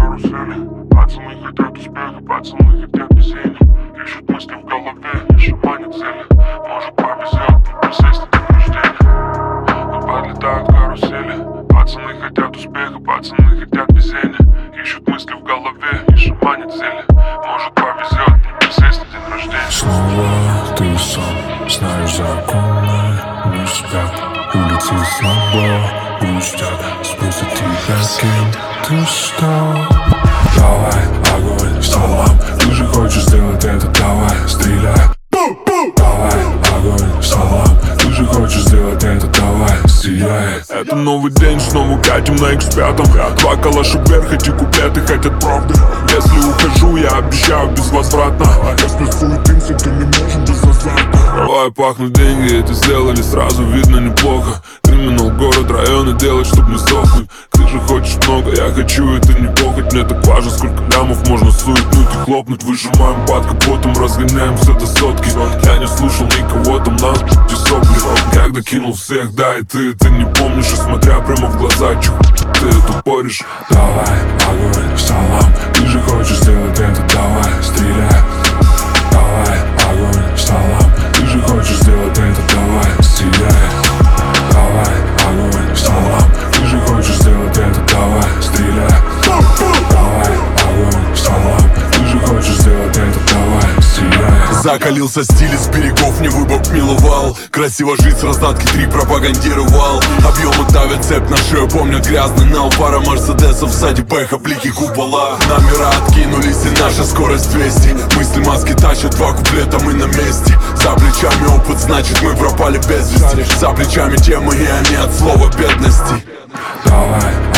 карусели. Пацаны хотят успеха, пацаны хотят везения. Ищут мысли в голове и шаманят цели. Может повезет, присесть на день рождения. И подлетают карусели. Пацаны хотят успеха, пацаны хотят везения. Ищут мысли в голове и шаманят цели. Может повезет, присесть на день рождения. Снова ты сам, знаешь законы не спят. Улицы слабо пустят, спустят тебя с кем ты стал. Давай, огонь, салам, ты же хочешь сделать это, давай, стреляй. Давай, огонь, салам, ты же хочешь сделать это, давай, стреляй. Это новый день, снова катим на X5. Два калаша вверх, эти куплеты хотят правды. Если ухожу, я обещаю безвозвратно. Если суетимся, то не можем без азарта. Давай, пахнут деньги, это сделали сразу, видно неплохо. Криминал, город, районы делать, чтоб не сохнуть. Ты же хочешь много, я хочу, это не похоть. Мне так важно, сколько лямов можно суетнуть и хлопнуть. Выжимаем под капотом, разгоняемся до сотки. Я не слушал никого, там нас сопли. Когда кинул всех, да и ты не помнишь. И смотря прямо в глаза, чух, ты это поришь. Давай, огонь, салам, ты же хочешь сделать это, давай, стреляй. Давай, огонь, салам, ты же хочешь сделать это, давай, стреляй. Давай, огонь, салам, ты же хочешь сделать это, давай, стреляй. Давай, огонь, салам, ты же хочешь сделать это, давай, стреляй. Закалился стиль, из берегов не выбок миловал. Красиво жить с раздатки 3 пропагандировал. Объемы давят цепь на шею, помнят грязный нал. Пара мерседесов сзади, бэха, блики купола. Номера откинулись и наша скорость 200. Мысли маски тащат, 2 куплета, мы на месте. За плечами опыт, значит мы пропали без вести. За плечами темы и они от слова бедности. Давай,